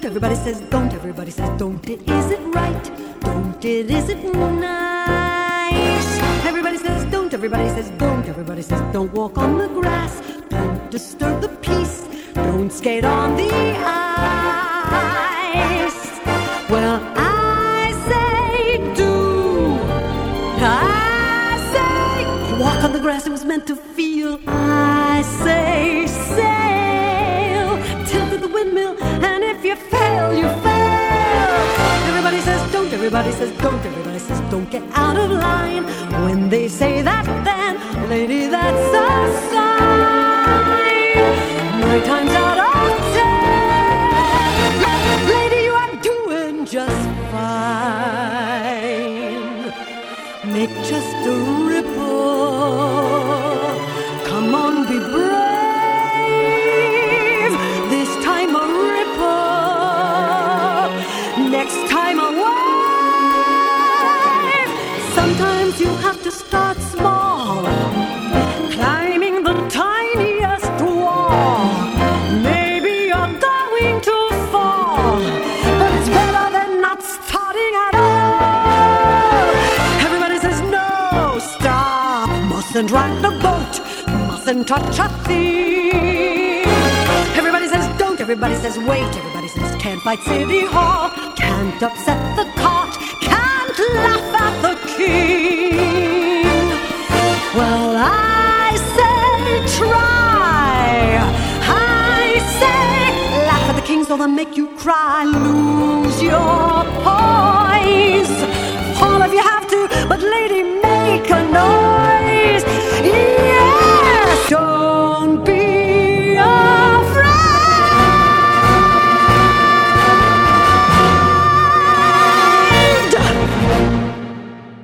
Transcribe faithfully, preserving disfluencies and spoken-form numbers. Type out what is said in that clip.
don't, everybody says don't, everybody says don't. It is it right? Don't it, is it nice? Everybody says don't, everybody says don't, everybody says don't walk on the grass, don't disturb the peace, don't skate on the ice. Well, I say do, I say walk on the grass, it was meant to feel. I say sail, tilt to the windmill, and if you fail, you fail. Everybody says don't, everybody says don't, everybody says don't get out of line. When they say that, then, lady, that's a sign. Nine times out of ten, lady, you are doing just fine. Make just a ripple. Come on, be brave. This time a ripple. Next time a wave. Sometimes you have to start small, climbing the tiniest wall. Maybe you're going to fall, but it's better than not starting at all. Everybody says no, stop, mustn't rock the boat, mustn't touch a thing. Everybody says don't, everybody says wait, everybody says can't fight City Hall, can't upset the cart, can't laugh at the king. Well, I say try, I say laugh at the king so they'll make you cry, lose your poise.